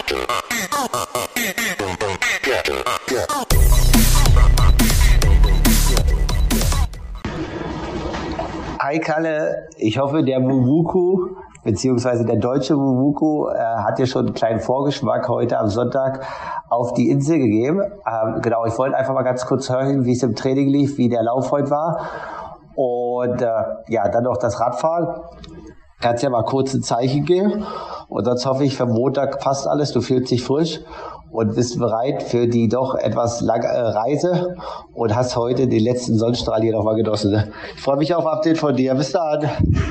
Hi Kalle, ich hoffe der Wuwuku, beziehungsweise der deutsche Wuwuku, hat dir schon einen kleinen Vorgeschmack heute am Sonntag auf die Insel gegeben. Genau, ich wollte einfach mal ganz kurz hören, wie es im Training lief, wie der Lauf heute war und dann noch das Radfahren. Kannst ja mal kurz ein Zeichen geben und sonst hoffe ich, für Montag passt alles, du fühlst dich frisch und bist bereit für die doch etwas lange Reise und hast heute den letzten Sonnenstrahl hier nochmal genossen. Ich freue mich auf Update von dir. Bis dann.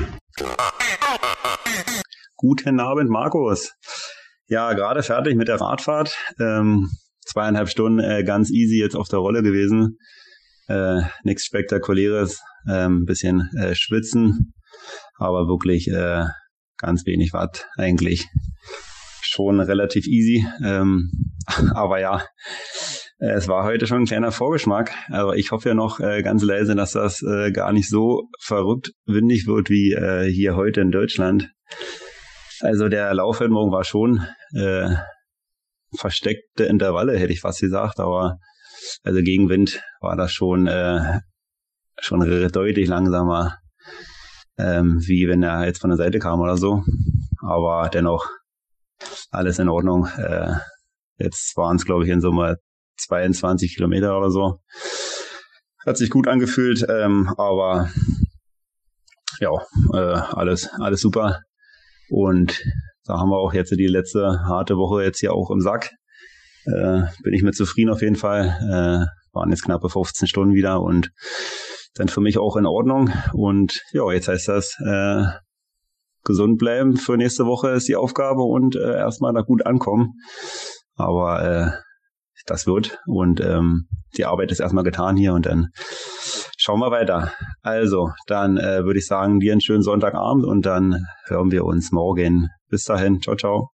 Guten Abend, Markus. Ja, gerade fertig mit der Radfahrt. 2,5 Stunden ganz easy jetzt auf der Rolle gewesen. Nichts Spektakuläres. Bisschen schwitzen, aber wirklich ganz wenig Watt eigentlich. Schon relativ easy. Aber ja, es war heute schon ein kleiner Vorgeschmack. Aber ich hoffe ja noch ganz leise, dass das gar nicht so verrückt windig wird wie hier heute in Deutschland. Also der Lauf heute Morgen war schon versteckte Intervalle, hätte ich fast gesagt. Aber also gegen Wind war das schon deutlich langsamer, wie wenn er jetzt von der Seite kam oder so. Aber dennoch alles in Ordnung. Jetzt waren es, glaube ich, in Summe 22 Kilometer oder so. Hat sich gut angefühlt, aber ja, alles super. Und da haben wir auch jetzt die letzte harte Woche jetzt hier auch im Sack. Bin ich mit zufrieden auf jeden Fall. Waren jetzt knappe 15 Stunden wieder und dann für mich auch in Ordnung. Und ja, jetzt heißt das, gesund bleiben für nächste Woche ist die Aufgabe und erstmal da gut ankommen. Aber das wird und die Arbeit ist erstmal getan hier und dann schauen wir weiter. Also, dann würde ich sagen, dir einen schönen Sonntagabend und dann hören wir uns morgen. Bis dahin, ciao, ciao.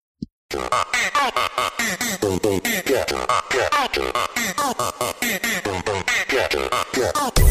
Yeah.